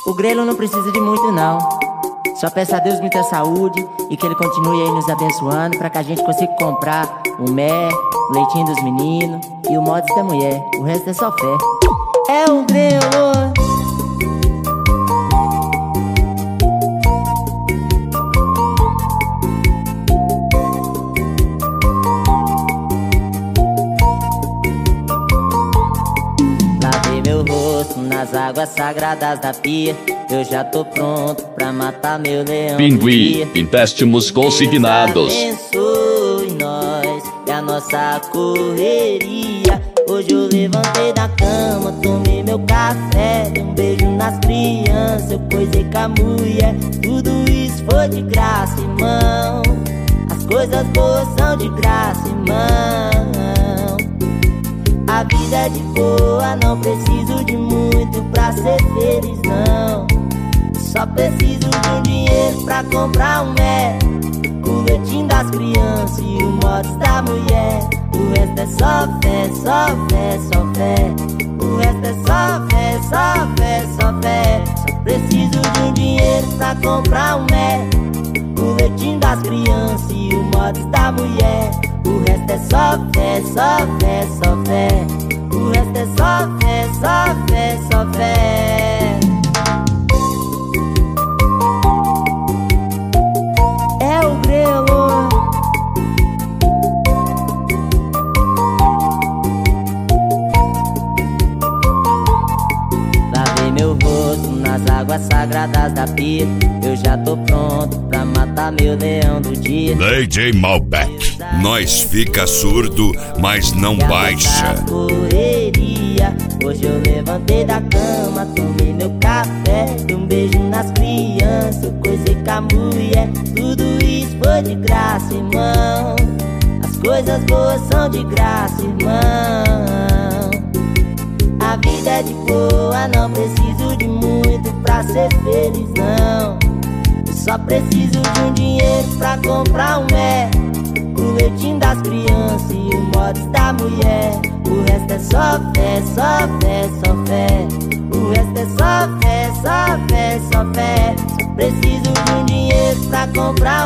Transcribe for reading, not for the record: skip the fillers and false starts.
O grelo não precisa de muito não. Só peço a Deus muita saúde e que Ele continue aí nos abençoando, pra que a gente consiga comprar o mé, o leitinho dos meninos e o mods da mulher. O resto é só fé. É o grelo. Lavei meu rosto nas águas sagradas da pia. Eu já tô pronto pra matar meu leão. Pinguim, empréstimos consignados. Abençoe nós e a nossa correria. Hoje eu levantei da cama, tomei meu café, dei um beijo nas crianças, eu coisei com a mulher. Tudo isso foi de graça, irmão. As coisas boas são de graça, irmão. A vida é de boa, não preciso de muito pra ser feliz, não. Só preciso de um dinheiro pra comprar um mé, o leitinho das crianças e o mods da mulher. O resto é só fé, só fé, só fé. O resto é só fé, só fé, só fé. Só preciso de um dinheiro pra comprar um mé, o leitinho das crianças e o mods da mulher. O resto é só fé, só fé, só fé. O resto é só fé, só fé, só fé. É o grelo. Lavei meu rosto nas águas sagradas da pia. Eu já tô pronto pra matar meu leão do dia. DJ Malbec, nós fica surdo, mas não baixa. Correria. Hoje eu levantei da cama, tomei meu café, dei um beijo nas crianças, eu coisei com a mulher. Tudo isso foi de graça, irmão. As coisas boas são de graça, irmão. A vida é de boa, não preciso de muito pra ser feliz, não. Só preciso de um dinheiro pra comprar um mé, o leitinho das crianças e o mods da mulher. O resto é só fé, só fé, só fé. O resto é só fé, só fé, só fé. Só preciso de um dinheiro pra comprar